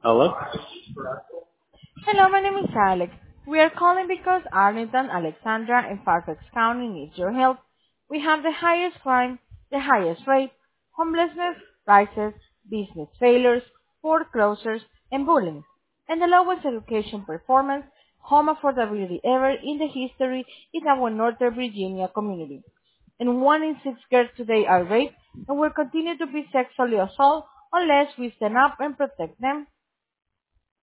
Hello? Hello, my name is Alex. We are calling because Arlington, Alexandra, and Fairfax County needs your help. We have the highest crime, the highest rate, homelessness, prices, business failures, foreclosures, and bullying, and the lowest education performance, home affordability ever in the history in our Northern Virginia community. And 1 in 6 girls today are raped and will continue to be sexually assaulted unless we stand up and protect them.